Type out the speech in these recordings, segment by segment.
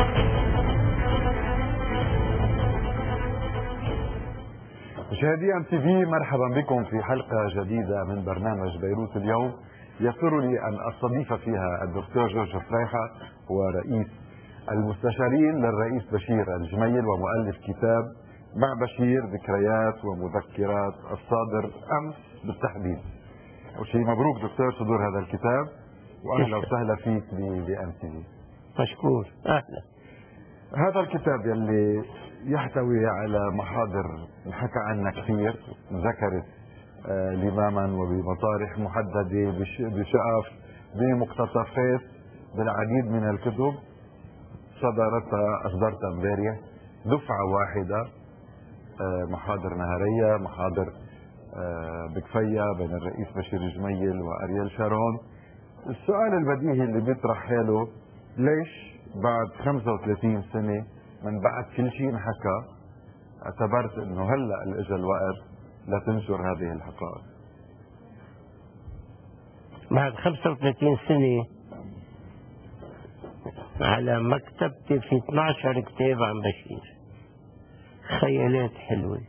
مشاهدي ام تي في، مرحبا بكم في حلقه جديده من برنامج بيروت اليوم. يسرني ان استضيف فيها الدكتور جورج فريحة، هو رئيس المستشارين للرئيس بشير الجميل ومؤلف كتاب مع بشير ذكريات ومذكرات الصادر امس بالتحديد. اول شيء مبروك دكتور صدور هذا الكتاب، واهلا وسهلا فيك بام تي في. مشكور، اهلا. هذا الكتاب يلي يحتوي على محاضر انحكى عنها كثير، ذكرت لماما وبمطارح محدده بشقف بمقتطفات بالعديد من الكتب اصدرتها امبارح دفعه واحده، محاضر نهاريه، محاضر بكفيه بين الرئيس بشير الجميل وارييل شارون. السؤال البديهي اللي بيطرح حاله، ليش بعد 35 سنه من بعد كل شيء انحكى اعتبرت انه هلا اجى الوقت لتنشر هذه الحقائق؟ بعد 35 سنه على مكتبتي في 12 كتاب عن بشير، خيالات حلوه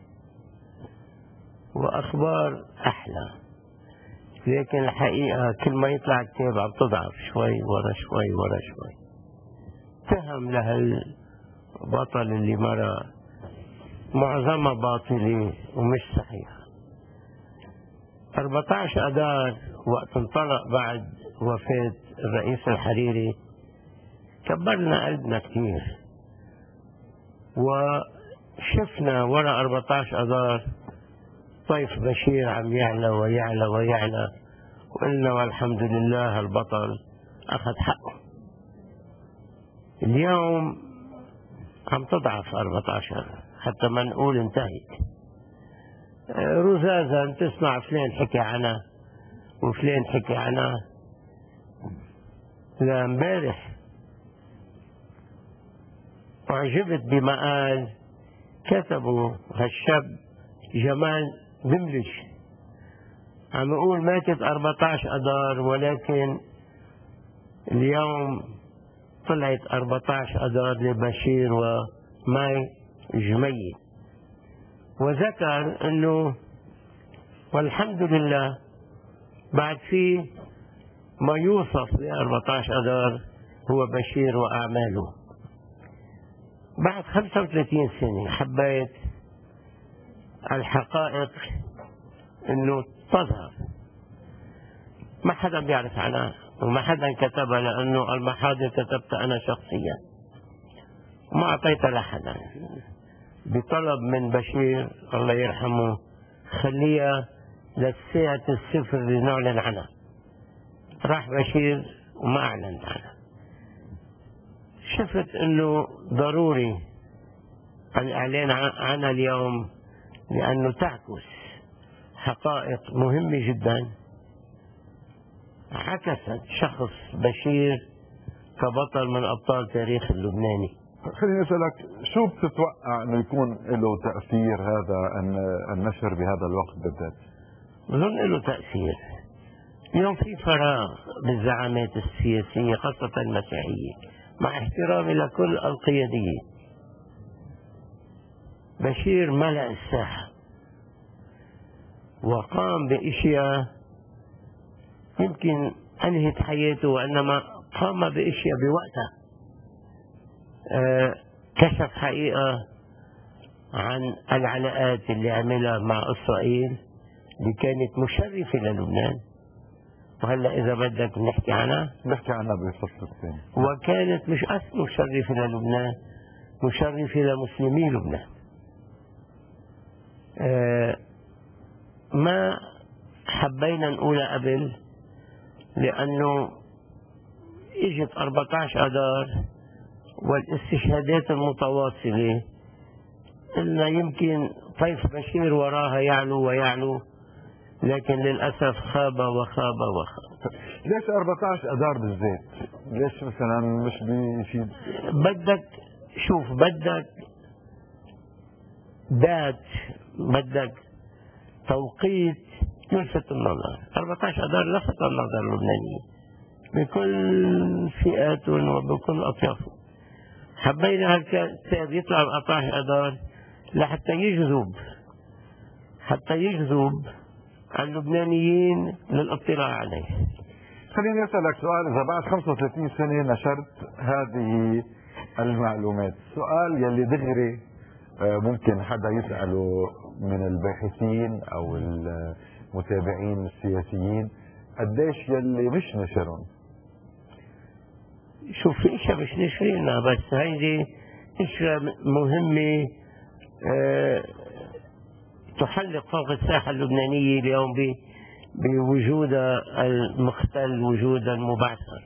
واخبار احلى، لكن الحقيقه كل ما يطلع كتاب عم تضعف شوي ورا شوي ورا شوي. تهم لهالبطل اللي مرة معظمها باطلة ومش صحيحة. 14 أذار وقت انطلق بعد وفاة الرئيس الحريري كبرنا قلبنا كثير، وشفنا ورا 14 أذار طيف بشير عم يعلى ويعلى ويعلى، وقلنا والحمد لله البطل أخذ حقه. اليوم عم تضعف 14 حتى ما نقول انتهت. رزازا تسمع فلان حكي عنها وفلان حكي عنها. لامبارح أعجبت بمقال كتبه هالشاب جمال بملش، عم يقول ماتت 14 أذار، ولكن اليوم طلعت 14 أذار لبشير وماي جميل. وذكر انه والحمد لله بعد في ما يوصف ب 14 أذار هو بشير وأعماله. بعد 35 سنة حبيت الحقائق انه تظهر، ما حدا بيعرف عنها وما حدا كتبها، لانه المحاضر كتبتها انا شخصيا وما اعطيتها لحدا، بطلب من بشير الله يرحمه خليها لساعة الصفر لنعلن عنها. راح بشير وما اعلن عنها. شفت انه ضروري الاعلان عنها اليوم، لانه تعكس حقائق مهمة جدا عكست شخص بشير كبطل من أبطال تاريخ اللبناني. خليني أسألك، شو بتتوقع أنه يكون له تأثير هذا النشر بهذا الوقت بالذات؟ بظن له تأثير. اليوم في فراغ بالزعامات السياسية خاصة المسيحية، مع احترامي لكل القياديين. بشير ملأ الساحة وقام بأشياء يمكن أنهت حياته، وإنما قام بأشياء بوقتها. كشف حقيقة عن العلاقات اللي عملها مع إسرائيل اللي كانت مشرفة للبنان، وهلا إذا بدك نحكي عنها بالفصل الثاني. وكانت مش بس مشرفة للبنان، مشرفة لمسلمي لبنان. ما حبينا نقولها قبل، لأنه اجت 14 أذار والاستشهادات المتواصلة، قلنا يمكن طيف بشير وراها يعلو ويعلو، لكن للأسف خاب وخاب وخاب. ليش 14 أذار بالذات؟ ليش مثلا مش بشيء؟ بدك شوف، بدك ذات، بدك توقيت يلفت النظر. 14 أذار لفت النظر اللبنانيين بكل فئاتهم وبكل أطيافهم. حبينا هالكتاب يطلع بقطاع أذان لحتى يجذب اللبنانيين للاطلاع عليه. خليني أسألك سؤال، إذا بعد 35 سنة نشرت هذه المعلومات، سؤال يلي دغري ممكن حدا يسأله من الباحثين أو المتابعين السياسيين، قديش يلي مش نشرهم؟ شوف، في اشياء مش نشرينها، بس هيدي اشياء مهمة تحلق فوق الساحة اللبنانية اليوم بوجودها المختل، وجودها المبعثر.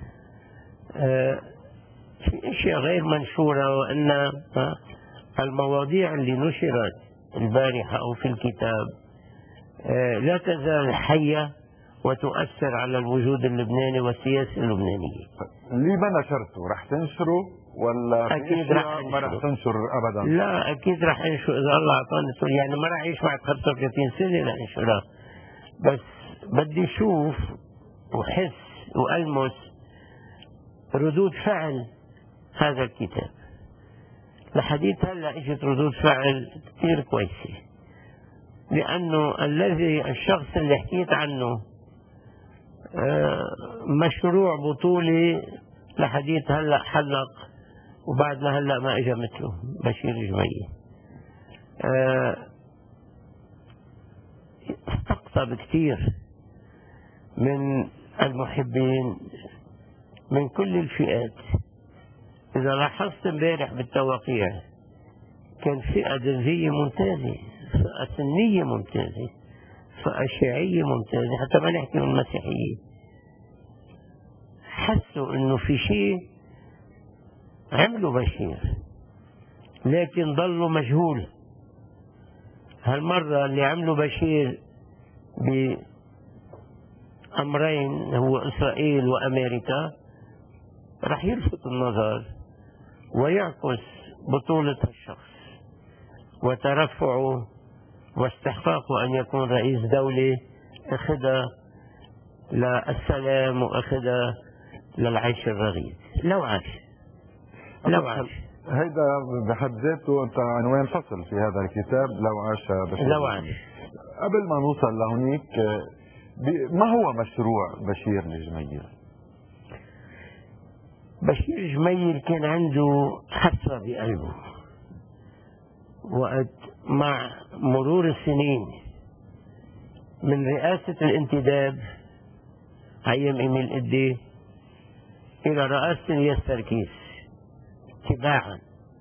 في اشياء غير منشورة، وان المواضيع اللي نشرت البارحة او في الكتاب لا تزال حية وتؤثر على الوجود اللبناني والسياسة اللبنانية. اللي ما نشرته رح تنشره ولا أكيد رح ما رح تنشر أبدا؟ لا، أكيد رح أنشر إذا الله أعطاني، يعني ما رح أعيش بعد 35 سنة لأنشرها، بس بدي أشوف وحس وألمس ردود فعل هذا الكتاب. لحديث هلا اجت ردود فعل كثير كويسة، لأنه الشخص اللي حكيت عنه مشروع بطولي لحديث هلا حلق، وبعدنا هلا ما اجى مثله بشير جميل. استقطب كثير من المحبين من كل الفئات. إذا لاحظت امبارح بالتوقيع كان فئة درزية ممتازة، فئة سنية ممتازة، فئة شيعية ممتازة، حتى ما نحكي من المسيحية. حسوا انه في شيء عملوا بشير لكن ضلوا مجهول. هالمرة اللي عملوا بشير بأمرين، هو إسرائيل وأمريكا، رح يلفت النظر ويعكس بطولة الشخص وترفعه واستحقاقه أن يكون رئيس دولة أخذها للسلام وأخذها للعيش الرغيد. لو عاش هيدا بحد ذاته انت عنوان فصل في هذا الكتاب، لو عاش بشير. لو عاش. قبل ما نوصل لهونيك، ما هو مشروع بشير الجميل؟ بشير جميل كان عنده حسرة بقلبه، وقت مع مرور السنين من رئاسة الانتداب أيام إيميل إدي إلى رئاسة الياس تركيس تباعا.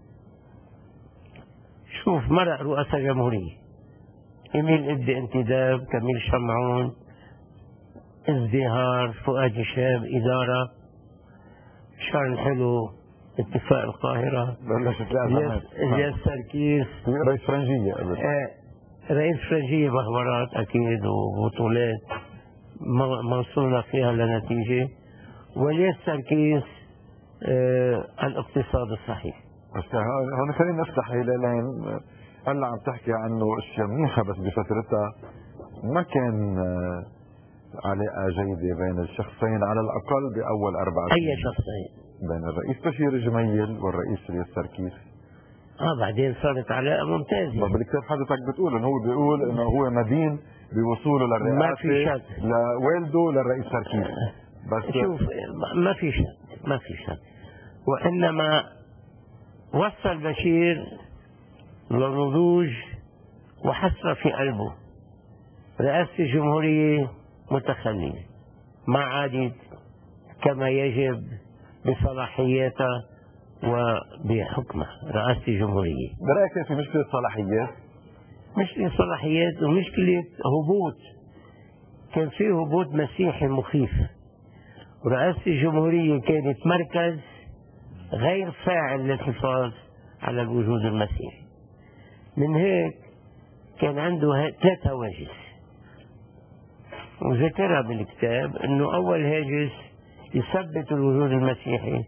شوف، مرق رؤساء جمهورية، إيميل إدي انتداب، كميل شمعون ازدهار، فؤاد شاب إدارة، شارل حلو اتفاق القاهرة، الياس تركيس رئيس فرنجية رئيس فرنجية بهورات أكيد وبطولات ما وصلنا فيها لنتيجة، والياس تركيس الاقتصاد الصحيح. بس هون خلينا نفتح هلالين. هلا عم تحكي عنه اشياء منيحة، بس بفترتها ما كان علاقة جيدة بين الشخصين، على الأقل بأول 4 سنين. أي شخصين؟ بين الرئيس بشير جميل والرئيس الياس تركيس. بعدين صارت علاقة ممتازة. بالكتاب حضرتك بتقول انه هو بيقول انه هو مدين بوصوله للرئاسة، ما في شك، لوالده للرئيس تركيس. بس شوف، ما في شك، وإنما وصل بشير لنضوج وحسرة في قلبه. رئاسة الجمهورية متخلية، ما عادت كما يجب بصلاحياتها وبحكمها. رئاسة الجمهورية برأيك في مشكلة صلاحيات؟ مشكلة صلاحيات ومشكلة هبوط. كان في هبوط مسيحي مخيف، ورئاسة الجمهورية كانت مركز غير فاعل للحفاظ على الوجود المسيحي. من هيك كان عنده 3 هواجس، وذكرها بالكتاب انه اول هاجس يثبت الوجود المسيحي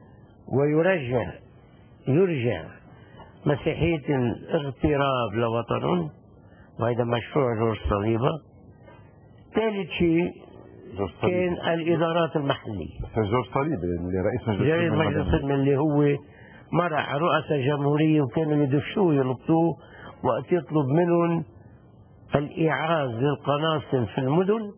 ويرجع مسيحية الاغتراب لوطنهم، وهذا مشروع جورج صليبة. ثالث شيء كان الإدارات المحلية. جورج صليبة اللي رئيس مجلس القدس اللي هو مرة على رؤساء جمهورية وكانوا يدشوه يلطوه وقت يطلب منهم الإيعاز للقناصل في المدن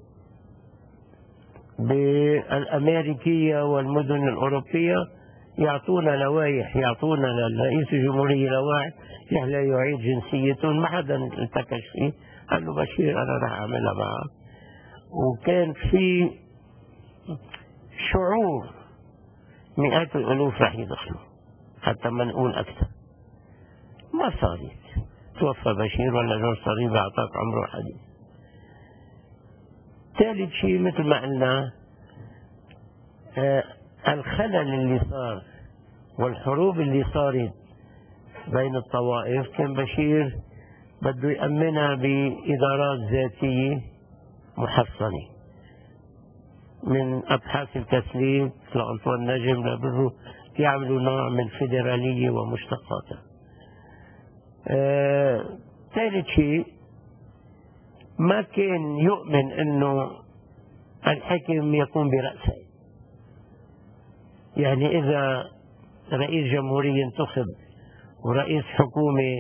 بالأمريكية والمدن الأوروبية، يعطونا لوائح، يعطونا لرئيس الجمهورية لوائح لا يعيد جنسيته. ما حدا التكش فيه، قال له بشير أنا راح أعملها معه. وكان في شعور مئات الألوف راح يدخلوا، حتى ما نقول أكثر. ما صارت، توفى بشير ولا جورج صليبي أعطاك عمره حديث. ثالث شيء مثل ما قلنا الخلل اللي صار والحروب اللي صارت بين الطوائف، كان بشير بده يأمنها بإدارات ذاتية محصنة، من أبحاث التسليم لأنطوان نجم لبده يعملوا نوع من الفيدرالية ومشتقاتها. ثالث شيء ما كان يؤمن أنه الحكم يكون برأسه، يعني إذا رئيس جمهورية انتخب ورئيس حكومة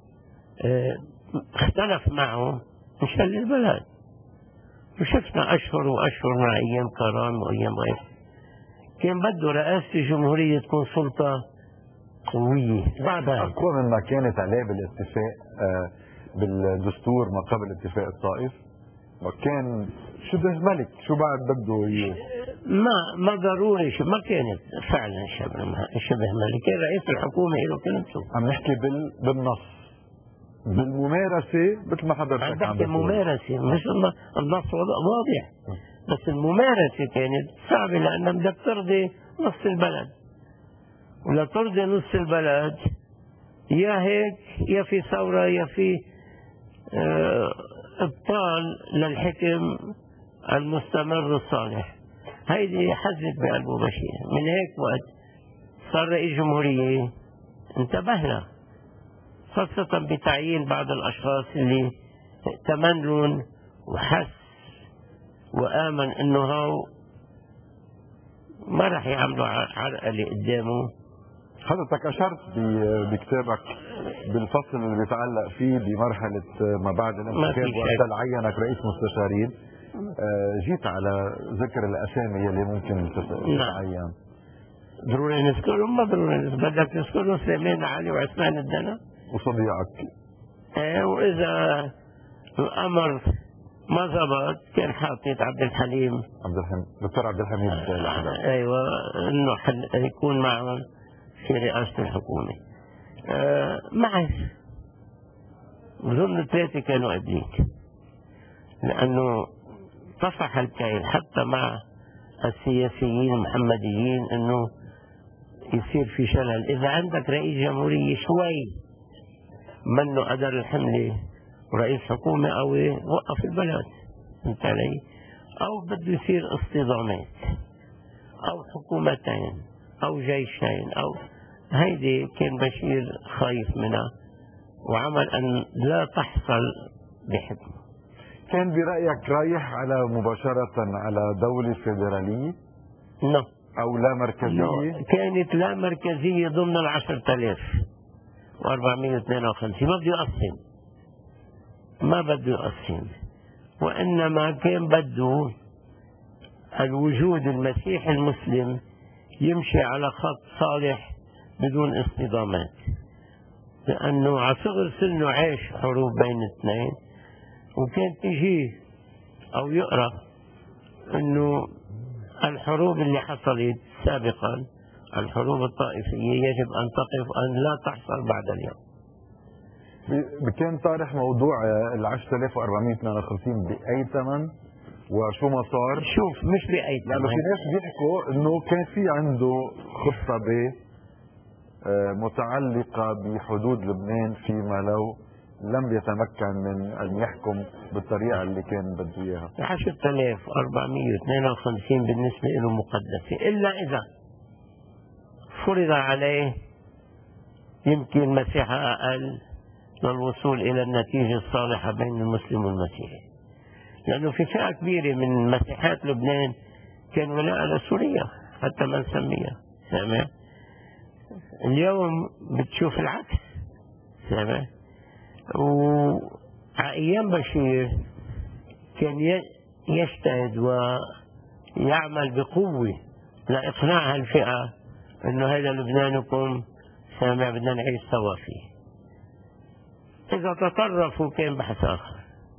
اختلف معه انشل البلد. وشفنا أشهر وأشهر مع أيام كرام وأيام غير. كان بده رئاسة الجمهورية تكون سلطة قوية بعدها أقوى مما كانت عليه بالاتفاق بالدستور ما قبل اتفاق الطائف، وكان شبه ملك. شو بعد بده ما ضروري، ما كانت فعلا شبه ملك. كان رئيس الحكومة له كلمته. عم نحكي بالنص، بالممارسة مثل ما حضرتك عم بحكي ممارسة، مش النص واضح، بس الممارسة كانت صعبة لأنها بدك ترضي نص البلد، ولا ترضي نص البلد يا هيك يا في ثورة يا في ابطال للحكم المستمر الصالح. هيدي حزت بقلبه بشير. من هيك وقت صار رئيس جمهورية انتبه له، خاصة بتعيين بعض الأشخاص اللي ائتمن لهم وحس وآمن إنه هو ما راح يعملوا عرقلة قدامه. حضرتك أشرت بكتابك بالفصل اللي بيتعلق فيه بمرحلة ما بعد الانتخاب وقت عينك رئيس مستشارين. جيت على ذكر الأسامي اللي ممكن تتعين. ضروري نذكرهم؟ ما ضروري. بدك تذكرهم سليمان علي وعثمان الدنا وصديقك. وإذا الأمر ما ضبط كان حاطط عبد الحليم دكتور عبد الحميد الأحداث. أيوة، إنه يكون معهم في رئاسة الحكومة. معي بظن 3 كانوا قبليك، لأنه طفح الكيل حتى مع السياسيين المحمديين انه يصير في شلل. اذا عندك رئيس جمهورية شوي منه قدر الحملة ورئيس حكومة قوي وقف البلد، انت علي؟ او بده يصير اصطدامات او حكومتين او جيشين او هيدي. كان بشير خايف منها وعمل ان لا تحصل بحكمه. كان برأيك رايح على مباشرة على دولة فيدرالية؟ نعم. أو لا مركزية؟ كانت لا مركزية ضمن 10,452. ما بده يقسم، وإنما كان بده الوجود المسيحي المسلم يمشي على خط صالح بدون اصطدامات، لأنه على صغر سنه عاش حروب بين الاثنين، وكان تجيه أو يقرأ أنه الحروب اللي حصلت سابقا، الحروب الطائفية، يجب أن تقف أن لا تحصل بعد اليوم. كان طارح موضوع 10,452 بأي ثمن وشو ما صار. شوف، مش بأي ثمن، لأنه في ناس بيحكوا أنه كان في عنده خطة متعلقة بحدود لبنان فيما لو لم يتمكن من أن يحكم بالطريقة اللي كان بده إياها. 10,452 بالنسبة له مقدسة، إلا إذا فرض عليه يمكن مساحة أقل للوصول إلى النتيجة الصالحة بين المسلم والمسيحي، لأنه في فئة كبيرة من مسيحات لبنان كان ولاء لسوريا حتى ما نسميها، سامع؟ اليوم بتشوف العكس. سامع؟ وأيام بشير كان يجتهد ويعمل بقوة لإقناع هالفئة إنه هذا لبنانكم، سامع، بدنا نعيش سوا فيه. إذا تطرفوا كان بحث آخر،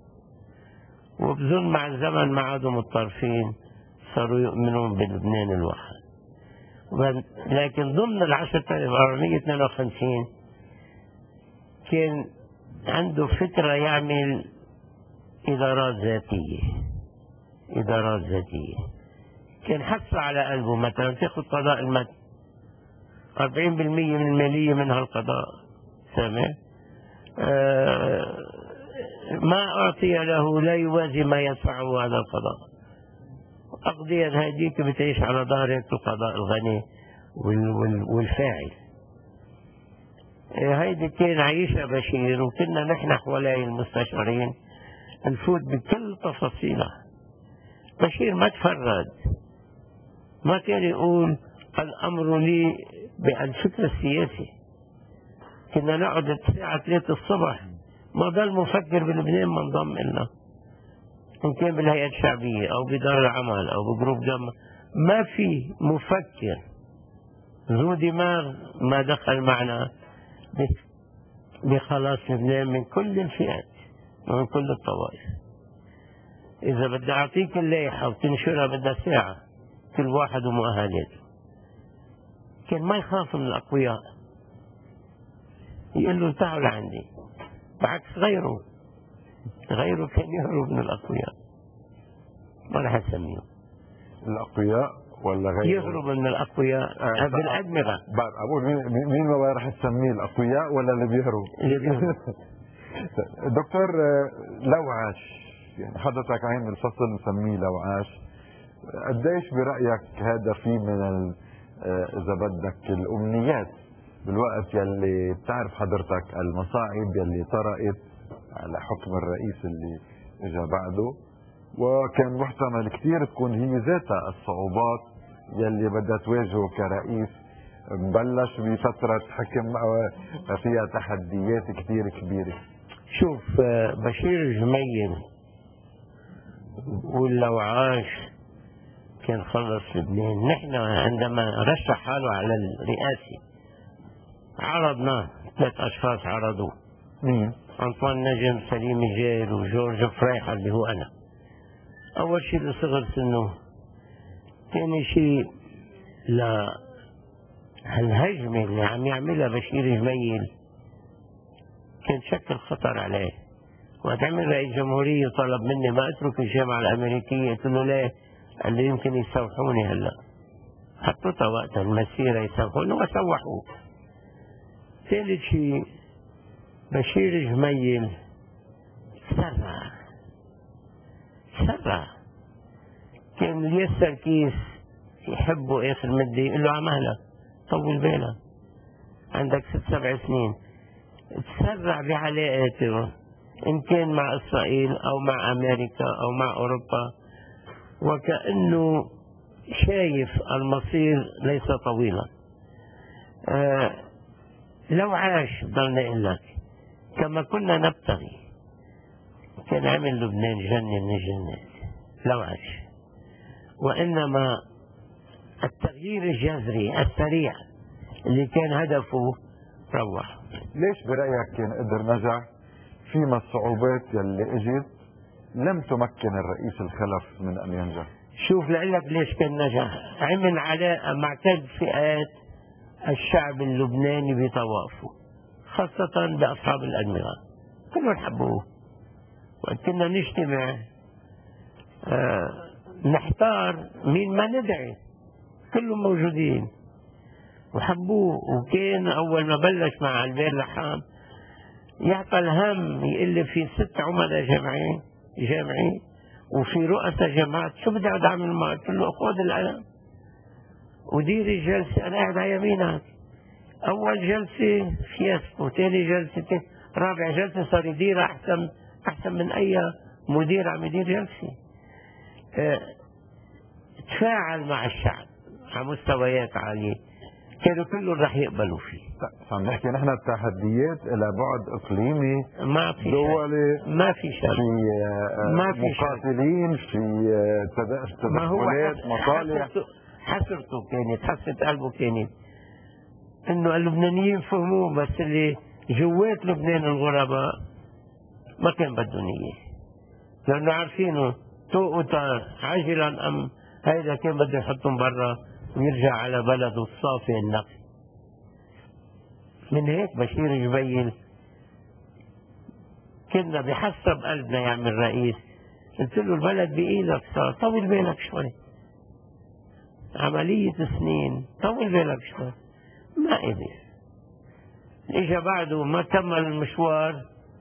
وبظن مع الزمن ما عادوا متطرفين، صاروا يؤمنون بلبنان الواحد. لكن ضمن 10,452 كان عنده فكرة يعمل إدارات ذاتية. إدارات ذاتية كان حصة على قلبه، مثلا تاخذ قضاء المدن 40% من المالية منها القضاء، سامع؟ ما أعطي له لا يوازي ما يدفعه هذا القضاء. أقضية هذيك بتعيش على ظهرك القضاء الغني والفاعل. هيدي كان عايشها بشير، وكنا نحن حوالي المستشارين نفوت بكل تفاصيلها. بشير ما تفرد، ما كان يقول الأمر لي بالفكر السياسي. كنا نقعد الساعة 3 الصبح، ما ضل مفكر بلبنان ما انضم لنا، إن كان بالهيئة الشعبية أو بدار العمل أو بجروب جمع، ما في مفكر ذو دماغ ما دخل معنا بخلاص لبنان من كل الفئات ومن كل الطوائف. إذا بدي أعطيك اللائحة وتنشرها بدها ساعة، كل واحد ومؤهلاته. كان ما يخاف من الأقوياء، يقول له تعالوا لعندي، بعكس غيره كان يهرب من الأقوياء. ما رح أسميه الأقوياء ولا غيره؟ يهرب من الأقوياء بالأدمغة. أقول مين ما رح تسميه، الأقوياء ولا اللي بيهرب؟ دكتور، لو عاش، يعني حضرتك عين الفصل نسميه لو عاش، قديش برأيك هذا في من إذا بدك الأمنيات بالوقت يلي بتعرف حضرتك المصاعب يلي طرقت على حكم الرئيس اللي اجى بعده، وكان محتمل كثير تكون هي ذاتها الصعوبات يلي بدها تواجهه كرئيس مبلش بفترة حكم فيها تحديات كثير كبيرة. شوف، بشير جميل ولو عاش كان خلص لبنان. نحن عندما رشح حاله على الرئاسة عرضناه، 3 أشخاص عرضوه، أنطوان نجم، سليم الجيل، وجورج فريحة اللي هو أنا. أول شيء لصغر سنه، ثاني شيء لهالهجمة اللي عم يعملها بشير جميل كان شكل خطر عليه. وقت عمل رئيس جمهورية طلب مني ما أترك الجامعة الأمريكية، قلت له ليه؟ قال لي يمكن يسوحوني هلا. حطيتها وقتها المسيرة يسوحوني وسوحوه. ثالث شيء بشير جميل سرع. كان يسر كيس يحبه آخر مدة يقول له عمالة طول بالك، عندك 6-7 سنين. تسرع بعلاقاته إن كان مع إسرائيل أو مع أمريكا أو مع أوروبا، وكأنه شايف المصير ليس طويلا. لو عاش ضلنا نقول لك كما كنا نبتغي كان عمل لبنان جنة من الجنات لو عاش. وإنما التغيير الجذري السريع اللي كان هدفه روح. ليش برأيك كان قدر نجح فيما الصعوبات يلي اجت لم تمكن الرئيس الخلف من ان ينجح؟ شوف لقلك ليش كان نجح. عمل علاقة مع كل فئات الشعب اللبناني بطوافه، خاصة بأصحاب الأدمغة، كلهم حبوه. وقت كنا نجتمع نحتار مين ما ندعي، كلهم موجودين وحبوه. وكان أول ما بلش مع عبير لحام يعطى الهم، يقول لي في 6 عملاء جامعين وفي رؤساء جامعات، شو بدي أقعد أعمل معك؟ قلت له خذ القلم وديري الجلسة، أنا قاعد على يمينك. أول جلسة فياسكو، ثاني جلسة، رابع جلسة صار يديرها أحسن من أي مدير عم يدير جلسة. تفاعل مع الشعب على مستويات عالية. كانوا كلهم رح يقبلوا فيه. عم نحكي نحن التحديات إلى بعد إقليمي ما في دولي، ما في شك، ما في مقاتلين، في ما هو تدخلات مصالح. حسرته كانت، حسرة قلبه كانت انه اللبنانيين فهموه، بس اللي جوات لبنان الغرباء ما كان بدهم اياه، لانه عارفينه طوق وطار عاجلا ام هيدا كان بده يحطهم برا ويرجع على بلده الصافي النقي. من هيك بشير جبيل كنا بحسب قلبنا يعمل رئيس. قلت له البلد بإيدك صار، طول بالك شوي، عملية سنين، طول بالك شوي. ما قدر، اجى بعده ما كمل المشوار،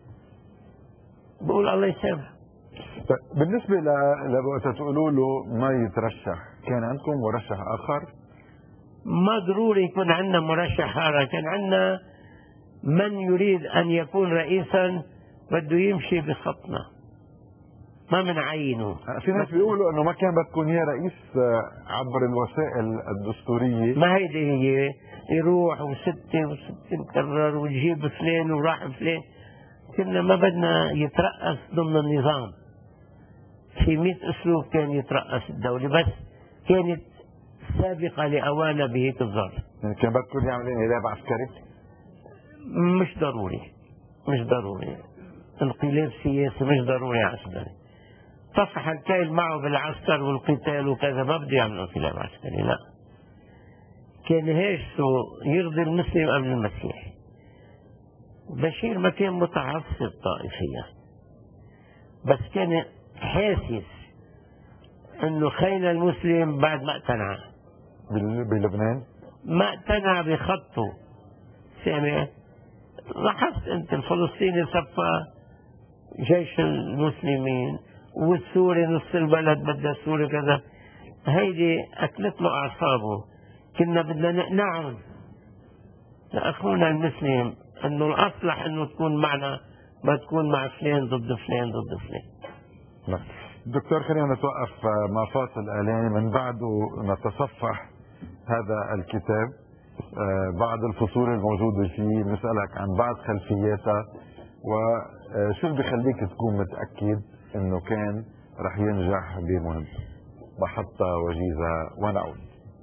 بقول الله يسامحه. بالنسبة لوقت تقولوا له ما يترشح، كان عندكم مرشح آخر؟ ما ضروري يكون عندنا مرشح آخر، كان عندنا من يريد أن يكون رئيسا بده يمشي بخطنا، ما منعينه. في ناس بيقولوا انه ما كان بدكم اياه رئيس عبر الوسائل الدستورية. ما هيدي هي، يروح وستة مكرر ويجيب فلان وراح فلان. كنا ما بدنا يترأس ضمن النظام، في 100 أسلوب كان يترأس الدولة، بس كانت سابقة لأوانها بهيك الظرف. يعني كان بدكم يعمل انقلاب عسكري؟ مش ضروري، مش ضروري انقلاب سياسي، مش ضروري عسكري. طفح الكيل معه بالعسكر والقتال وكذا، ما بده يعمل انقلاب عسكري، لا. كان هيشته يرضي المسلم قبل المسيحي. بشير ما كان متعصب طائفيا، بس كان حاسس انه خيل المسلم بعد ما اقتنع بلبنان، ما اقتنع بخطه. سامع؟ لاحظت انت الفلسطيني صفى جيش المسلمين، والسوري نص البلد بدها السوري كذا، هيدي اكلت له اعصابه. كنا بدنا نقنعهم لاخونا المسلم انه الاصلح انه تكون معنا، ما تكون مع فلان ضد فلان ضد فلان. دكتور خلينا نتوقف مع فاصل اعلاني، من بعده نتصفح هذا الكتاب، بعض الفصول الموجودة فيه نسألك عن بعض خلفياتها، وشو اللي بيخليك تكون متأكد انه كان رح ينجح بمهمته. محطة وجيزة ونعود.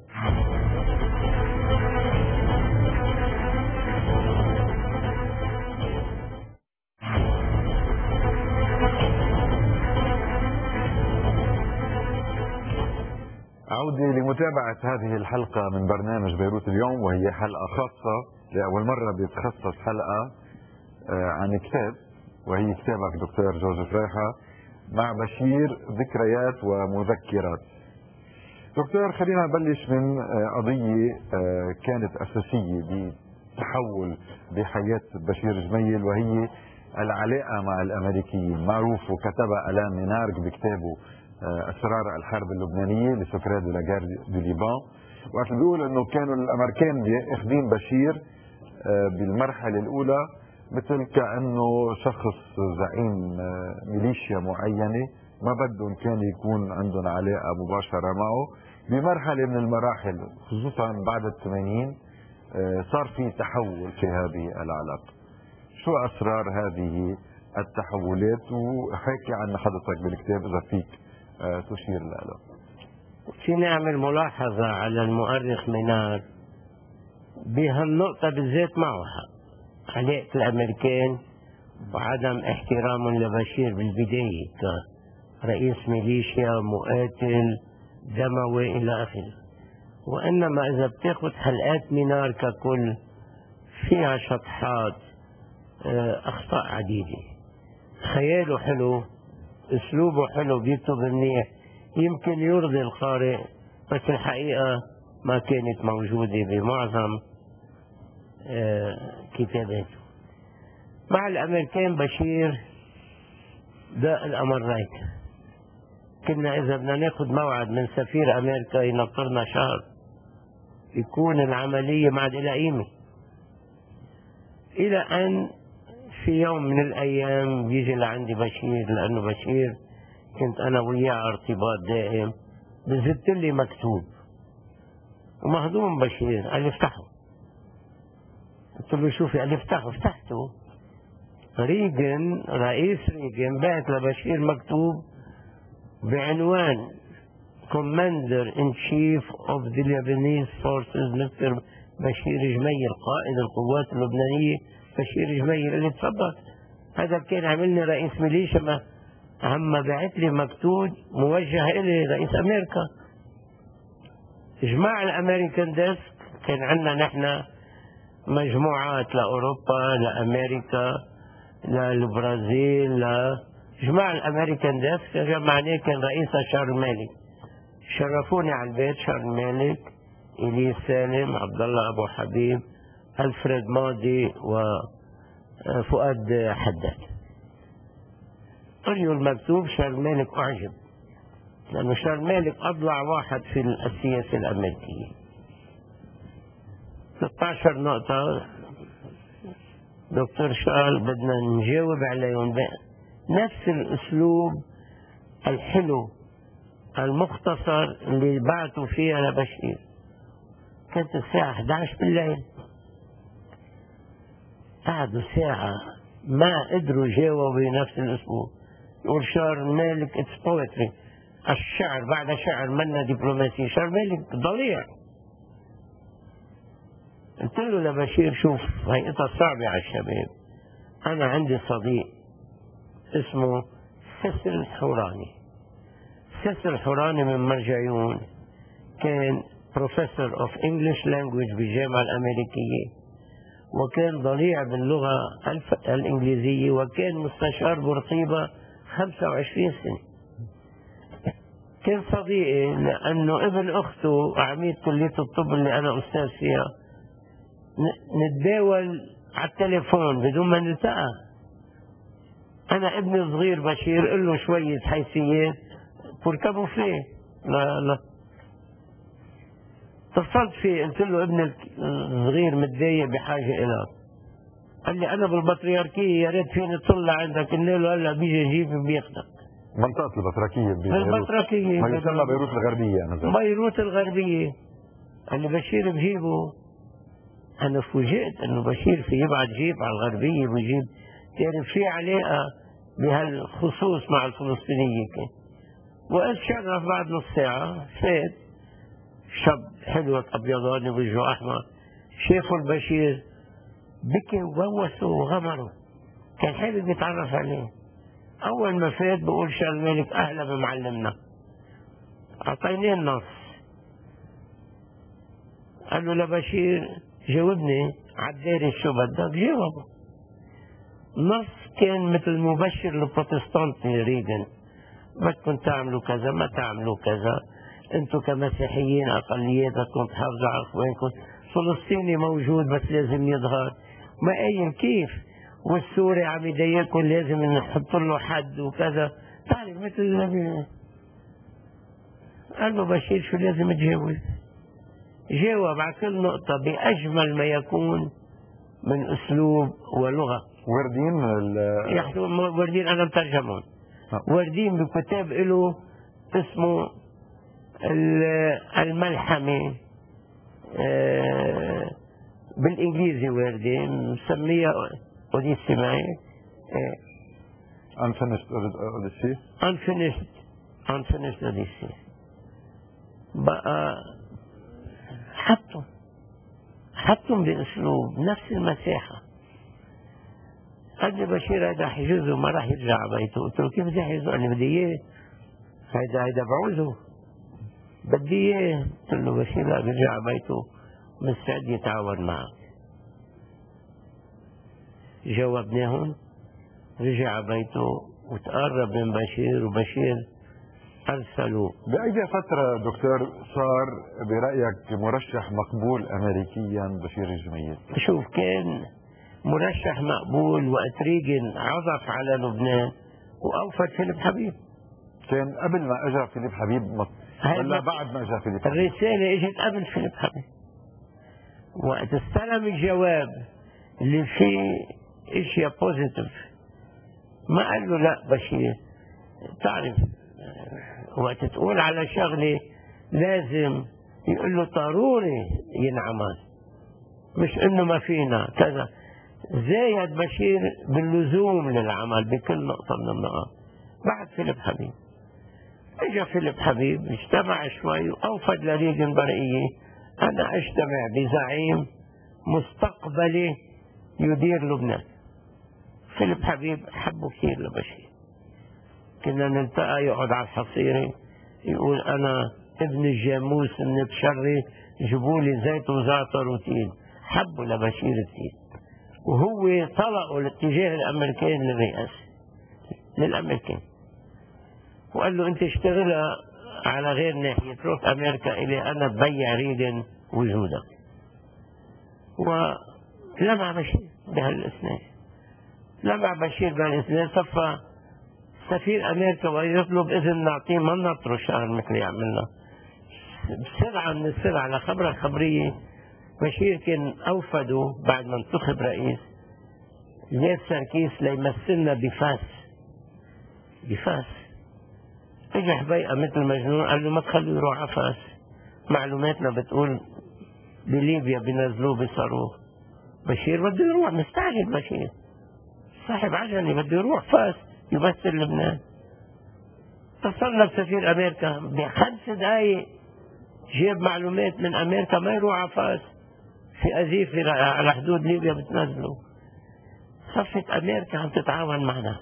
عودة لمتابعة هذه الحلقة من برنامج بيروت اليوم، وهي حلقة خاصة لأول مرة بيتخصص حلقة عن كتاب، وهي كتابك دكتور جورج فريحة مع بشير ذكريات ومذكرات. دكتور خلينا نبلش من قضية كانت أساسية بتحول بحياة بشير جميل، وهي العلاقة مع الأمريكيين. معروف وكتبها ألان مينارك بكتابه أسرار الحرب اللبنانية لسكرات دو لاغار دو ليبان، وقت بيقول انه كانوا الامريكان بياخذين بشير بالمرحلة الأولى مثل كأنه شخص زعيم ميليشيا معينة، ما بدهم كان يكون عندهم علاقة مباشرة معه. بمرحلة من المراحل خصوصا بعد ال80 صار في تحول في هذه العلاقة. شو أسرار هذه التحولات؟ وحكي عن حضرتك بالكتاب إذا فيك تشير له. فيني أعمل ملاحظة على المؤرخ مينار بهالنقطة بالذات، معه حق. علاقة الأمريكان وعدم احترامهم لبشير بالبداية كرئيس ميليشيا مقاتل دموي إلى آخره. وإنما إذا بتاخذ حلقات مينار ككل فيها شطحات، أخطاء عديدة. خياله حلو، أسلوبه حلو، بيكتب منيح، يمكن يرضي القارئ، بس الحقيقة ما كانت موجودة بمعظم كتاباته. مع الأمريكان بشير داء الأمرين. كنا إذا بدنا ناخذ موعد من سفير أمريكا ينطرنا شهر يكون العملية ما عاد لها قيمة، إلى أن في يوم من الأيام بيجي لعندي بشير، لأنه بشير كنت أنا وياه ارتباط دائم، بزت لي مكتوب ومهضوم بشير. قال لي افتحه. قلت له شوفي. قال لي افتحه. فتحته. ريغن، رئيس ريغن بعت لبشير مكتوب بعنوان Commander in Chief of the Lebanese Forces مستر بشير جميل قائد القوات اللبنانية. بشير جميل. قال لي تفضل. هذا كان عملني رئيس ميليشيا، ما عم بعت لي مكتوب موجه إلي رئيس أمريكا. إجماع الأمريكان ديسك كان عندنا نحن مجموعات لأوروبا، لأمريكا، للبرازيل، إجماع الأمريكان ديسك جمعناه كان رئيسها شارل مالك. شرفوني على البيت شارل مالك، إليس سالم، عبد الله أبو حبيب، ألفريد ماضي، وفؤاد حداد. قريوا المكتوب. شارل مالك أعجب، لأنه شارل مالك أضلع واحد في السياسة الأمريكية. 16 نقطة دكتور شارل بدنا نجاوب عليهم نفس الأسلوب الحلو المختصر اللي بعتوا فيها لبشير. كانت الساعة 11 بالليل، قعدوا ساعة ما قدروا يجاوبوا بنفس الأسلوب. يقول شارل مالك اتس بويتري، الشعر بعد شعر منا دبلوماسي. شارل مالك ضليع. قلت له لبشير شوف، هي قصة صعبة على الشباب. أنا عندي صديق اسمه سيسل حوراني. سيسل حوراني من مرجعيون، كان بروفيسور اوف انجلش لانجويج بالجامعة الأمريكية، وكان ضليع باللغة الإنجليزية، وكان مستشار بورقيبة 25 سنة. كان صديقي لأنه ابن أخته عميد كلية الطب اللي أنا أستاذ فيها. نتداول على التليفون بدون ما نلتقى. أنا ابني الصغير بشير قل له شوية حيثيات بركبوا فيه. لا اتصلت فيه قلت له ابني الصغير متضايق بحاجة إليك. قال لي أنا بالبطريركية، يا ريت فيني طلع عندك. قلنا له هلا بيجي يجيب بياخدك. منطقة البطريركية بالبطريركية ما يسمى بيروت الغربية. بيروت الغربية. قال لي بشير بجيبه. أنا فوجئت إنه بشير في يبعت جيب على الغربية ويجيب. تعرف في علاقة بهالخصوص مع الفلسطينية كان. واتشرف بعد نص ساعة فات شاب حلو أبيضاني وجهه أحمر، شافوا البشير بكي وبوسوا وغمروا، كان حابب يتعرف عليه. أول ما فات بقول شارل مالك أهلا بمعلمنا. أعطيناه النص. قال له لبشير جاوبني عالداري شو بدك. جاوبه. نص كان مثل مبشر البروتستانتي ريغن، بدكم تعملوا كذا ما تعملوا كذا، انتم كمسيحيين اقلياتكم تحافظوا على اخوانكم، فلسطيني موجود بس لازم يظهر، ما قايل كيف، والسوري عم يضايقكم لازم نحط له حد وكذا. تعرف مثل قال له بشير شو لازم تجاوب. جاوب على كل نقطة بأجمل ما يكون من أسلوب ولغة. وردين أنا مترجمون. وردين بكتاب له اسمه الملحمة بالإنجليزي. وردين مسميها أوديسي معي Unfinished Odyssey. بقى حطهم بأسلوب نفس المساحة. قال لي بشير هذا حجزه ما راح يرجع بيته. قلت له كيف بدي احجزه؟ قال لي بدي اياه، هيدا بعوزه بدي اياه. قلت له بشير لا بيرجع بيته مستعد يتعاون معك. جاوبناهم، رجع بيته وتقرب من بشير، وبشير أرسلوا. بأي فترة دكتور صار برأيك مرشح مقبول أمريكيا بشير الجميل؟ شوف، كان مرشح مقبول وقت ريغن عطف على لبنان وأوفد فيليب حبيب. كان قبل ما أجا فيليب حبيب ولا بعد ما أجا فيليب حبيب؟ الرسالة اجت قبل فيليب حبيب. وقت استلم الجواب اللي فيه اشياء بوزيتيف ما قال له لا بشير. تعرف وقت تقول على شغلة لازم يقول له ضروري ينعمل، مش انه ما فينا كذا. زايد بشير باللزوم للعمل بكل نقطة من النقاط. بعد فيليب حبيب اجى فيليب حبيب اجتمع شوي واوفد لريغن برقية: انا اجتمع بزعيم مستقبلي يدير لبنان. فيليب حبيب حبه كثير لبشير، كنا نلتقى يقعد على الحصيرة يقول: انا ابن الجاموس من تشري، جيبوا لي زيت وزعتر وتين. حبه لبشير التين، وهو طلقوا لاتجاه الامريكان للرئاسة للامريكان، وقال له: انت اشتغل على غير ناحية، روح امريكا الي انا تبيع ريغن وجودك. ولمع بشير بهالاثنين، لمع بشير بهالاثنين، صفى سفير امريكا ويطلب اذن نعطيه ما نطره شهر مثل يعملنا بسرعة من السرعة. لخبرة خبرية، بشير كان اوفده بعد ما انتخب رئيس زياد سركيس ليمثلنا بفاس. اجى حبيقة مثل مجنون قال له: ما تخليه يروح على فاس، معلوماتنا بتقول بليبيا بينزلوه بصاروخ. بشير بده يروح، مستعجل بشير صاحب عجلة، بده يروح فاس يمثل لبنان. اتصلنا بسفير امريكا ب5 دقايق، جيب معلومات من امريكا ما يروح على فاس، في أزيف على حدود ليبيا بتنزلوا. صفت أمريكا عم تتعاون معنا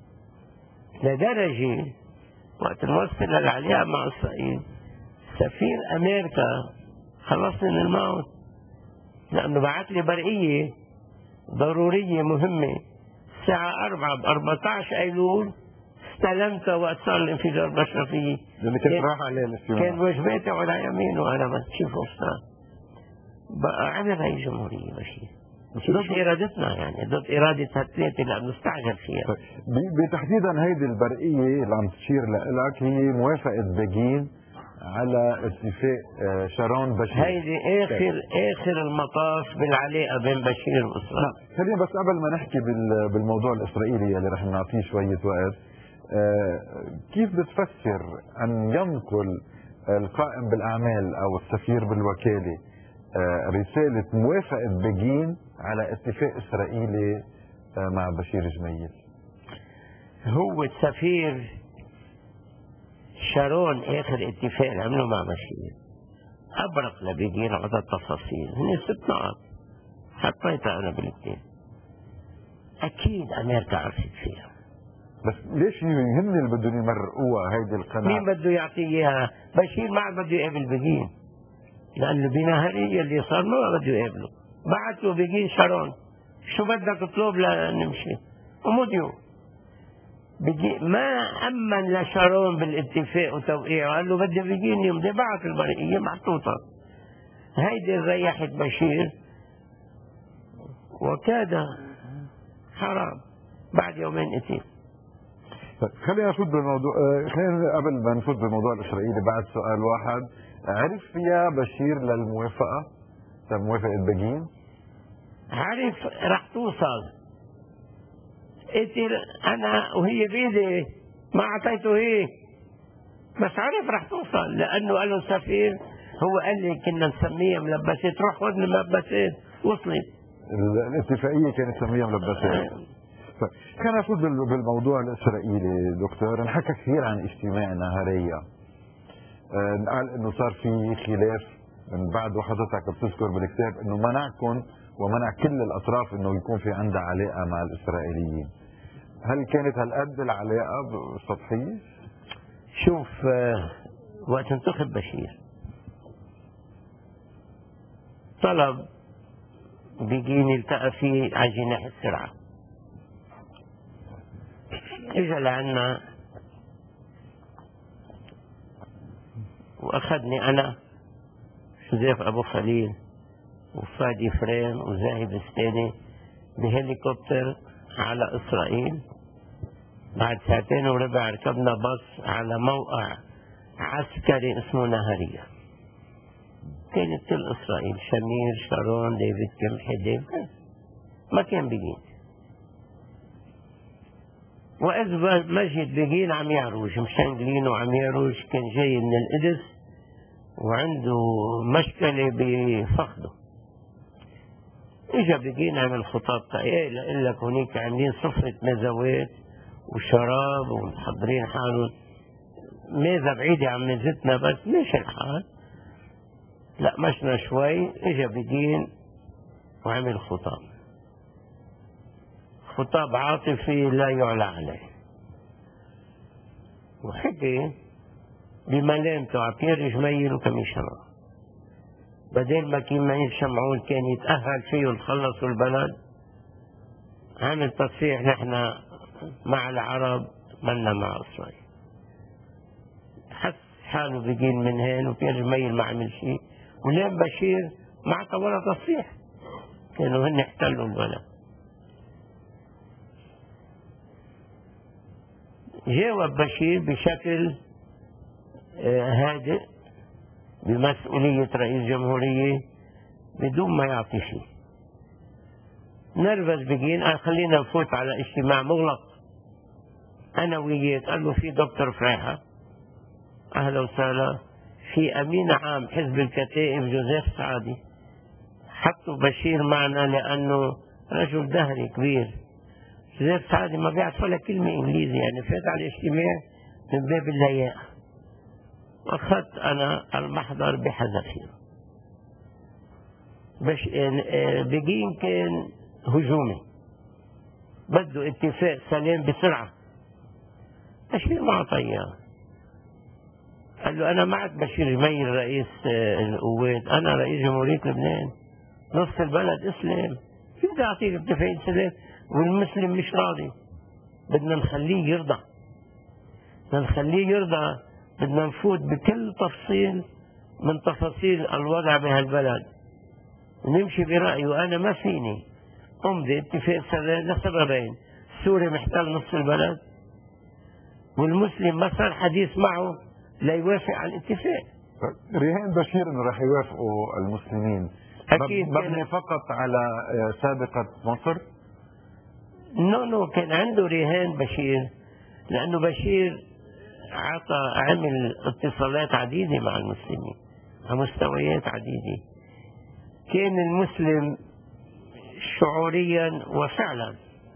لدرجة وقت نوصل للعلاقة مع إسرائيل سفير أمريكا خلصني من الموت، لأنه بعت لي برقية ضرورية مهمة الساعة 4 ب14 أيلول، استلمتها وقت صار الانفجار بشرفية. لأنه كنت راح عليه الاستماع، كان وجباتي على يمينه وأنا بس شوفوا أستاذ. بقى عمل هاي الجمهورية بشير ضد إرادتنا، يعني ضد إرادة هالثلاثة لأنه استعجل فيها. بتحديدا هيدي البرقية اللي عم تشير لك هي موافقة بكين على اتفاق شارون بشير. هيدي آخر المطاف بالعلاقة بين بشير وإسرائيل. خلينا بس قبل ما نحكي بالموضوع الإسرائيلي اللي رح نعطيه شوية وقت، كيف بتفسر أن ينقل القائم بالأعمال أو السفير بالوكالة رسالة موافقة بكين على اتفاق إسرائيلي مع بشير جميل؟ هو السفير شارون آخر اتفاق عمله مع بشير أبرق لبكين عدد تفاصيل، هن 6 نقط حطيتها أنا بالاثنين. أكيد أمريكا عرفت فيها، بس ليش هن اللي بدهم يمرقوها هيدي القناعة؟ مين بده يعطيه إياها؟ بشير ما عاد بده يقابل بكين، لأنه بنهارية اللي صار ما بده يقابله. بعت له بكين شارون: شو بدك تطلب لنمشي؟ ومضيوا ما أمن لشارون بالاتفاق وتوقيعه، قال له بدي بكين يمضي، بعت البرقية محطوطة. هيدي ريحت بشير وكاد حرام بعد يومين اتنين. خلينا نفوت بالموضوع، خلينا قبل ما نفوت بالموضوع الإسرائيلي بعد سؤال واحد: عرف فيها بشير للموافقة موافقة بكين؟ عرف رح توصل، قلت انا وهي بيدي ما اعطيته هيك، بس عرف رح توصل لانه قال له السفير، هو قال لي كنا نسميها ملبسات، روح خذ ملبسات. وصلت الاتفاقية كانت تسميها ملبسات. خلينا نفوت بالموضوع الإسرائيلي. دكتور، انحكى كثير عن اجتماع نهارية، قال انه صار في خلاف من بعد، وحضرتك بتذكر بالكتاب انه منعكم ومنع كل الاطراف انه يكون في عندها علاقه مع الاسرائيليين. هل كانت هالقد العلاقه سطحيه؟ شوف، وقت انتخب بشير طلب بيجيني التقى فيه على جناح السرعه، اجى لعنا واخذني انا شزيف ابو خليل وفادي فريم وزاهد الثاني بهليكوبتر على إسرائيل. بعد 2 وربع ساعة ركبنا باص على موقع عسكري اسمه نهارية. كانت كل إسرائيل، شمير، شارون، ديفيد كمحي، ما كان بكين. وإذ مجد بكين عم يعرج مشان جلينه، عم يعرج، كان جاي من القدس وعنده مشكلة بفخده. اجا بيجي نعمل خطاب ايه لقول لك هنيك عاملين سفرة مزوات وشراب ومحضرين حالهم ميزة بعيدة عن ميزتنا بس ماشي الحال. لا مشنا شوي اجا بدين وعمل خطاب عاطفي لا يعلى عليه، وحكي بملامته على بيير جميل وكميشنر. بدل ما كان معين شمعون كان يتأهل فيه وتخلصوا البلد، عامل تصريح نحن مع العرب منا مع إسرائيل. حس حاله بيجين من هين وبيير جميل ما عمل شيء، ولين بشير ما عطى ولا تصريح، كانوا هن احتلوا البلد. جاوب بشير بشكل هادئ بمسؤولية رئيس جمهورية بدون ما يعطي شيء. نرفز بيجين قال خلينا نفوت على اجتماع مغلق أنا وياك. قال له في دكتور فريحة أهلا وسهلا، في أمين عام حزب الكتائب جوزيف سعادي. حطوا بشير معنا لأنه رجل دهري كبير. جوزيف سعادي ما بيعرف ولا كلمة إنجليزي، يعني فات على الاجتماع من باب اللياقة. أخذت أنا المحضر بحذافيره. بيجين كان هجومي، بده اتفاق سلام بسرعة. بشير ما عطيه. قال له أنا معك بشير جميل رئيس القوات، أنا رئيس جمهورية لبنان، نص البلد إسلام، كيف بدي أعطيك اتفاقية سلام والمسلم مش راضي؟ بدنا نخليه يرضى، بدنا نفوت بكل تفصيل من تفاصيل الوضع بهالبلد ونمشي برأيه. أنا ما فيني أمضي اتفاق سلام لسببين: سوري محتل نص البلد، والمسلم ما صار حديث معه ليوافق على الاتفاق. رهان بشير انه راح يوافقوا المسلمين أكيد مبني فقط على سابقة مصر؟ نو كان عنده رهان بشير، لأنه بشير عمل اتصالات عديدة مع المسلمين على مستويات عديدة. كان المسلم شعوريا وفعلا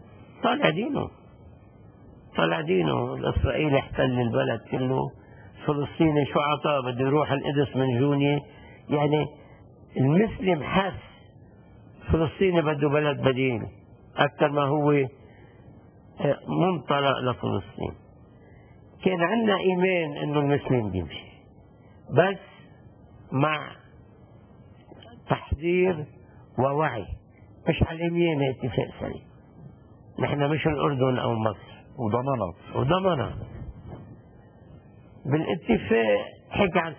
طالع دينه. الإسرائيلي احتل البلد كله، فلسطيني شو عطاه بده يروح القدس من جوني. يعني المسلم حس فلسطيني بده بلد بديل أكثر ما هو منطلق لفلسطين. كان عندنا إيمان إنه المسلم بيمشي، بس مع تحذير ووعي، مش على اليمين اتفاق سليم. نحن مش الأردن أو مصر. وضمانات بالاتفاق. حكى عن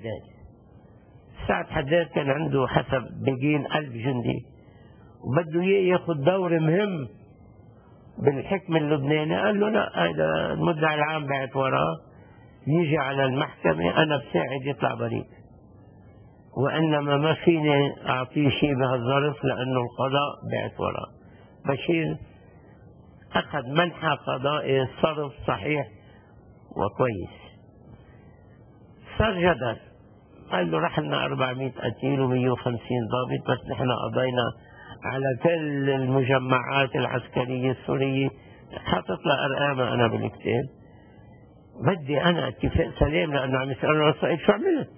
سعد حداد كان عنده حسب بيجين 1000 جندي وبده ياخذ دور مهم بالحكم اللبناني. قال له لا، هذا المدعي العام بعت وراه، يجي على المحكمة أنا بساعد يطلع بريء، وإنما ما فيني أعطيه شيء بهالظرف لأنه القضاء بعت وراه. بشير أخذ منحى قضائي صرف صحيح وكويس. صار جدل، قال له رح لنا 400 قتيل و150 ضابط، بس نحن قضينا على كل المجمعات العسكرية السورية. حاطط لها أرقامها أنا بالكتاب. بدي أنا اتفاق سلام لأنه عم يسألوا إسرائيل شو عملت؟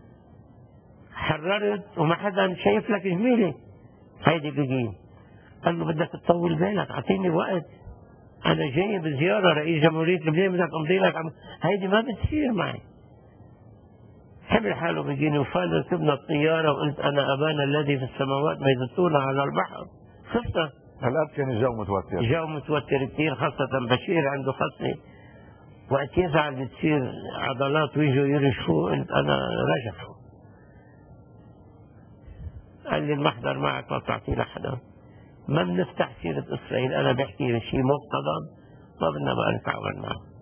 حررت وما حدا شايف لك جميلة. هيدي بيجي قال له بدك تطول بالك، أعطيني وقت، أنا جاي بزيارة رئيس جمهورية لبنان، بدك أمضي لك هيدي ما بتصير معي. حمل حاله بيجيني وفال ركبنا الطيارة وقلت أنا أبانا الذي في السماوات ما يزتونا على البحر. خفت. هلا كان الجو متوتر كثير، خاصة بشير عنده خصني، وقت يزعل بتصير عضلات ويجوا يرشفوه. قلت أنا رجع. قال لي المحضر معك ما بتعطيه لحدا، ما بنفتح سيرة إسرائيل، أنا بحكي شيء مقتضب ما بدنا بقى نتعاون معه.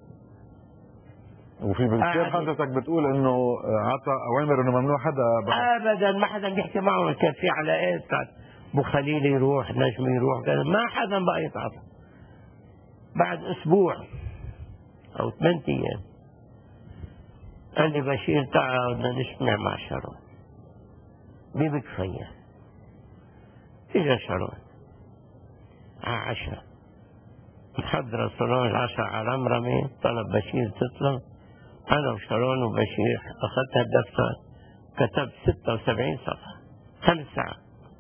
وفي بالكتاب حضرتك بتقول انه عطى اوامر انه ممنوع حدا ابدا ما حدا بيحكي معه. كان في علاقات بتاعت ابو خليل يروح، نجم يروح، كذا، ما حدا بقى يتعاطى. بعد اسبوع او 8 ايام قال لي بشير تعال بدنا نجتمع مع شارون بكفية. اجا شارون على عشاء، محضرة صالون العشاء على رمرمة، طلب بشير تطلع. أنا وشارون وبشير أخذت الدفتر كتبت 76 صفحة 5 ساعات.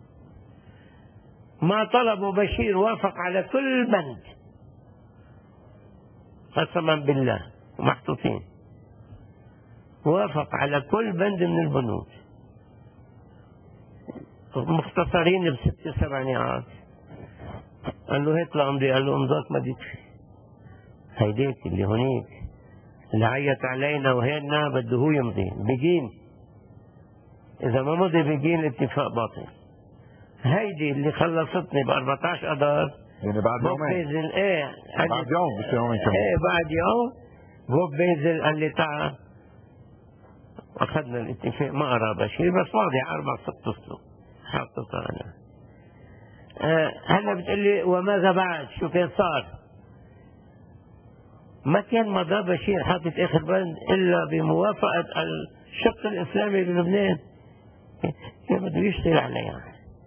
ما طلبوا بشير وافق على كل بند قسما بالله، ومحطوطين وافق على كل بند من البنود مختصرين ب6 7 نقاط. قال له هيك لأمضي، قال له امضاك ما تكفي، هيديك اللي هونيك اللي عيط علينا وهينا بده هو يمضي بيجين، إذا ما مضي بيجين الاتفاق باطل. هيدي اللي خلصتني ب14 أذار يعني بعد يومين، بعد يوم مش يومين كمان، بعد يوم بوب بيزل قال لي تعال. أخذنا الاتفاق، ما أرى بشير بس واضح 4 6 أسطر حاططها أنا. هلا بتقول لي وماذا بعد؟ شو كان صار؟ ما كان مضى بشير حاطط آخر بند إلا بموافقة الشق الإسلامي بلبنان، كان بده يشتغل عليها.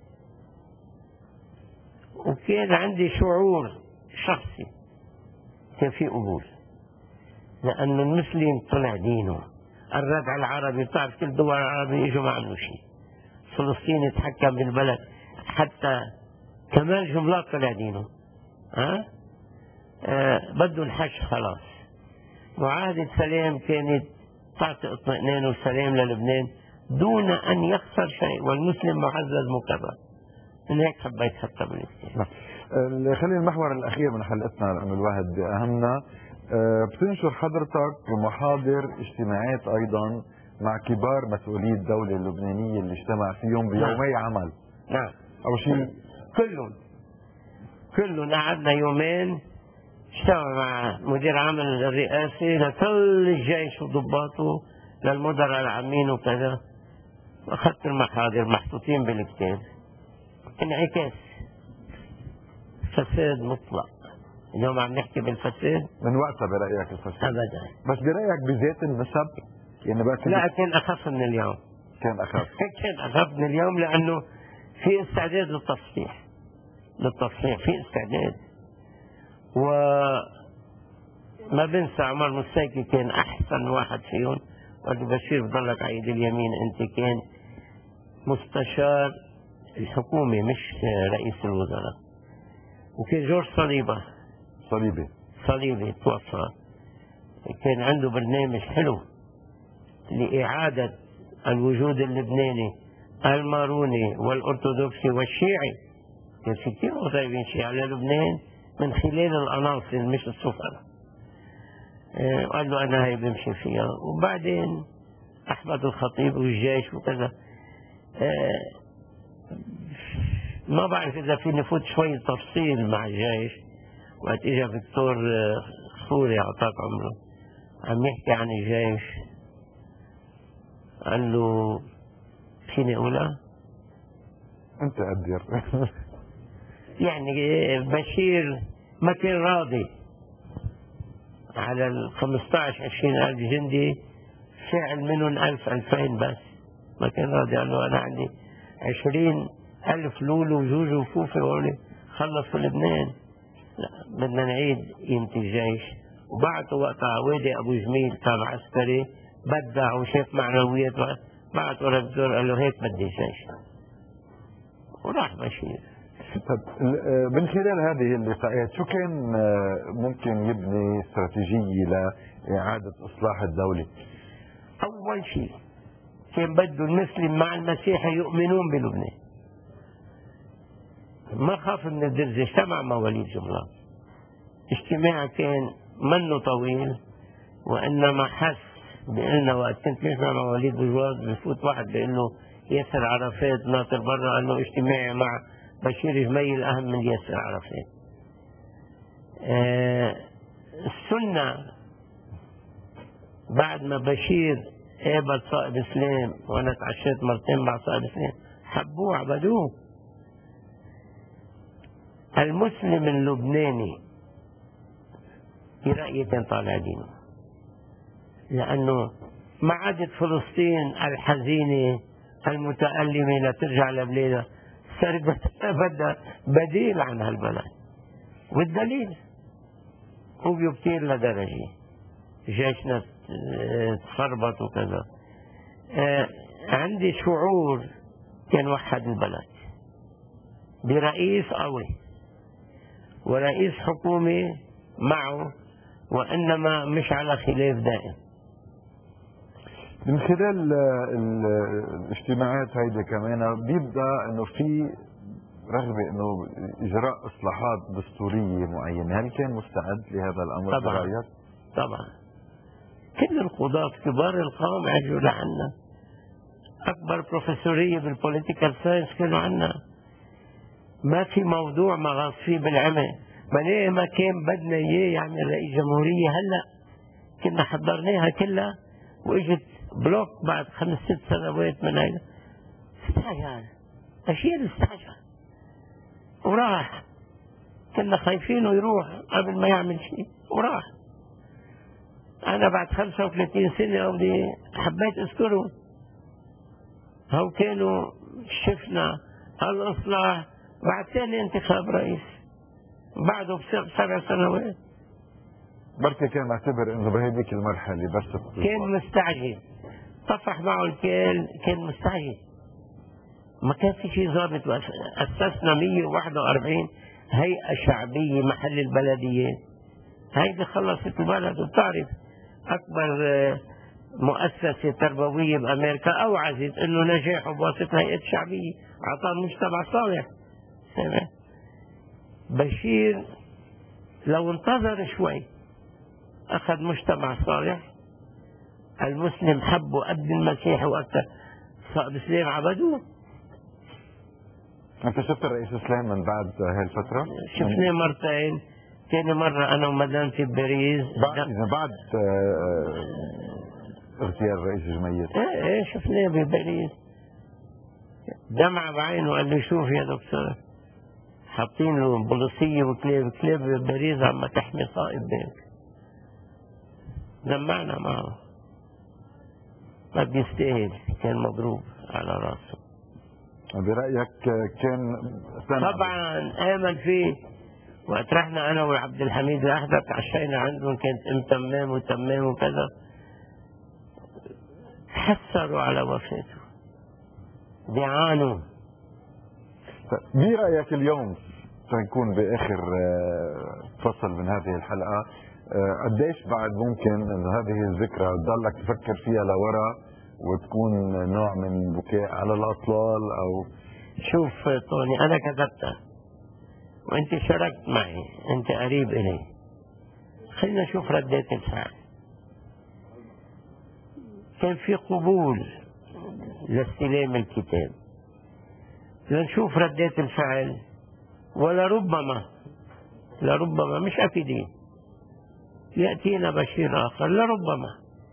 وكان عندي شعور شخصي كان في قبول، لأنه المسلم طلع دينه. الردع العربي، بتعرف كل دول العربية اجوا ما عملوا شيء. فلسطين يتحكم بالبلد، حتى كمال جملات طلع دينه. بده الحج خلاص. معاهدة سلام كانت تعطي اطمئنان وسلام للبنان دون أن يخسر شيء، والمسلم معزز مكرم. من هيك حبيت حتى بالكتاب. خلينا المحور الأخير من حلقتنا لأنه الواحد بأهمنا. بتنشر حضرتك محاضر اجتماعات أيضا مع كبار مسؤولي الدولة اللبنانية اللي اجتمع فيهم بيومي عمل. نعم. أول شيء كلهم قعدنا يومين، اجتمع مع مدير عام الرئاسي لكل الجيش وضباطه للمدراء العامين وكذا. أخذت المحاضر محطوطين بالكتاب. انعكاس فساد مطلق. اليوم عم نحكي بالفساد من وقتها برأيك الفساد؟ أبدا. بس برأيك بذات النسب؟ يعني بقى لا، كان أخف من اليوم. كان أخف من اليوم، لأنه في استعداد للتصحيح في استعداد. وما بنسى عمر مستيكي كان أحسن واحد فيهم. قال لي بشير بضلك على يد اليمين، أنت كان مستشار الحكومة مش رئيس الوزراء. وكان جورج صليبي توفى، كان عنده برنامج حلو لإعادة الوجود اللبناني الماروني والأرثوذكسي والشيعي. كان في كثير مغتربين شيعة على لبنان من خلال الأناصر مش السفراء. قال له أنا هي بمشي فيها. وبعدين أحمد الخطيب والجيش وكذا. ما بعرف إذا في نفوت شوي تفصيل مع الجيش. وقت إجا دكتور خوري أعطاك عمره عم يحكي عن الجيش، قال له فيني أقولها؟ أنت قدر. يعني بشير ما كان راضي على 15-20 ألف جندي، فعل منهم 1000-2000 بس. ما كان راضي، قال له أنا عندي 20 ألف لولو وجوج وفوفة وهولي خلصوا لبنان. لا، بدنا نعيد قيمة الجيش. وبعثوا وقتها وادي أبو جميل تابع عسكري بدع وشاف معنويات، بعثوا ربزور قال له هيك بدي جيش، وراح بشير. طيب، من خلال هذه اللقاءات شو كان ممكن يبني استراتيجية لإعادة إصلاح الدولة؟ أول شيء كان بده المسلم مع المسيحي يؤمنون بلبنان. ما خاف من الدرزة، اجتمع مواليد جملة. اجتماع كان منه طويل، وإنما حس بأنه وقت كنت نسمع مواليد بجواز بفوت واحد بأنه ياسر عرفات ناطر برا، أنه اجتماعي مع بشير جميل أهم من ياسر عرفات. السنة بعد ما بشير قابل صائب اسلام، وانا تعشيت مرتين مع صائب اسلام، حبوه عبدوه. المسلم اللبناني برأيي كان طالع دينه، لأنه ما عادت فلسطين الحزينة المتألمة لترجع لبلادها، صارت بدها بديل عن هالبلد. والدليل هو كثير لدرجة جيشنا تخربط وكذا. عندي شعور كان وحد البلد برئيس قوي ورئيس حكومة معه، وإنما مش على خلاف دائم. من خلال الاجتماعات هيدي كمان بيبدا انه في رغبه انه اجراء اصلاحات دستوريه معينه، هل كان مستعد لهذا الامر طبعا برأيك؟ طبعا كل القضاة كبار القوم اجوا لعنا، اكبر بروفيسورية بالبوليتيكال ساينس كانوا عنا. ما في موضوع ما غاص فيه بالعمى، ما كان بدنا اياه يعمل رئيس جمهورية. هلا كنا حضرناها كلها واجت بلوك بعد 5-6 سنوات من هيدا. استعجل أشير، استعجل وراح. كنا خايفينه يروح قبل ما يعمل شيء وراح. أنا بعد 35 سنة بدي حبيت أذكره. هو كانوا شفنا هالإصلاح بعد ثاني انتخاب رئيس بعده ب7 سنوات. بركي كان معتبر انه بهذيك المرحله بس كان مستعجل، طفح معه الكيل، كان مستعجل. ما كان في شيء ضابط. أسسنا 141 هيئة شعبية محل البلديات. هيدي خلصت البلد. وبتعرف أكبر مؤسسة تربوية بأمريكا أوعزت إنه نجاحه بواسطة هيئة شعبية، أعطاه مجتمع صالح. بشير لو انتظر شوي أخذ مجتمع صالح، المسلم حبه قد المسيح وأكثر، صار سليم عبدوه. انت شفت الرئيس سليم من بعد هاي الفتره؟ شفناه مرتين. ثاني مرة أنا ومدامتي بباريس بعد اغتيال الرئيس جميل. ايه شفناه بباريس، دمع بعينه وقال لي شوف يا دكتور، حاطين له بوليسية وكلاب بباريس عم تحمي صائب بيك. جمعنا معه، ما بيستاهل، كان مضروب على راسه. برأيك كان طبعا آمن فيه. وقت رحنا أنا وعبد الحميد لحظة تعشينا عندهم، كانت تمام وتمام وكذا، حسروا على وفاته، بيعانوا. برأيك اليوم تنكون بآخر فصل من هذه الحلقة، قديش بعد ممكن انه هذه الذكرى تضلك تفكر فيها لورا وتكون نوع من بكاء على الأطلال؟ أو شوف طوني، أنا كتبتها وأنت شاركت معي، أنت قريب إلي، خلينا نشوف ردات الفعل. كان في قبول لاستلام الكتاب، لنشوف ردات الفعل. ولربما مش أكيدين يأتينا بشير آخر، لربما.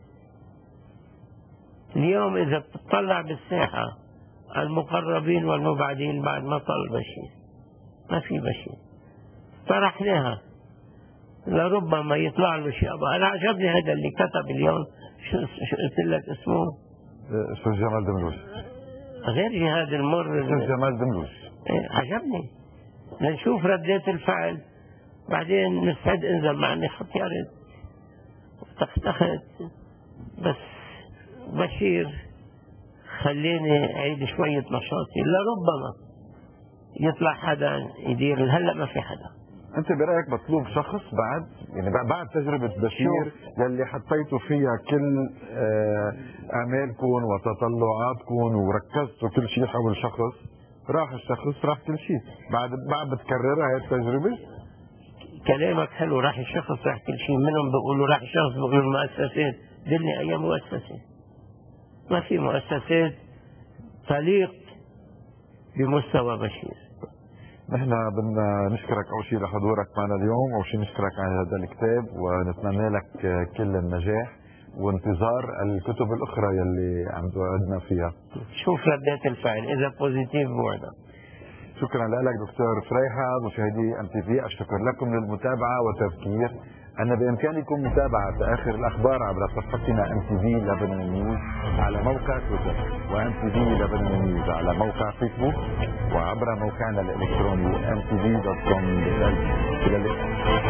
اليوم إذا بتطلع بالساحة المقربين والمبعدين بعد ما طل بشير، ما في بشير، طرحناها، لربما يطلع له شيء. أنا عجبني هذا اللي كتب اليوم، شو قلت لك اسمه؟ أستاذ جمال دمروش، غير جهاد المر، أستاذ جمال دمروش. عجبني. لنشوف ردات الفعل بعدين نستعد. انزل معني اختيارات تختخت. بس بشير خليني اعيد شوية نشاطي، لربما يطلع حدا يدير. هلا ما في حدا. انت برايك مطلوب شخص بعد، يعني بعد تجربه بشير يلي حطيتوا فيها كل امالكم وتطلعاتكم وركزتوا كل شيء حول شخص، راح الشخص راح كل شيء، بعد بتكررها هي التجربه؟ كلامك حلو، راح الشخص راح كل شيء. منهم بيقولوا راح الشخص، بيقولوا المؤسسات. دلني اي مؤسسه. ما في مؤسسات تليق بمستوى بشير. نحن بدنا نشكرك اول شيء لحضورك معنا اليوم، اول شيء نشكرك على هذا الكتاب ونتمنى لك كل النجاح وانتظار الكتب الاخرى يلي عم توعدنا فيها. شوف ردات الفعل، اذا بوزيتيف بوعدك. شكرا لك دكتور فريحة. مشاهدي MTV، اشكر لكم للمتابعة وتذكير أن بإمكانكم متابعة آخر الأخبار عبر صفحتنا MTV Lebanon News على موقع تويتر وMTV Lebanon News على موقع فيسبوك وعبر موقعنا الإلكتروني mtv.com. إلى اللقاء.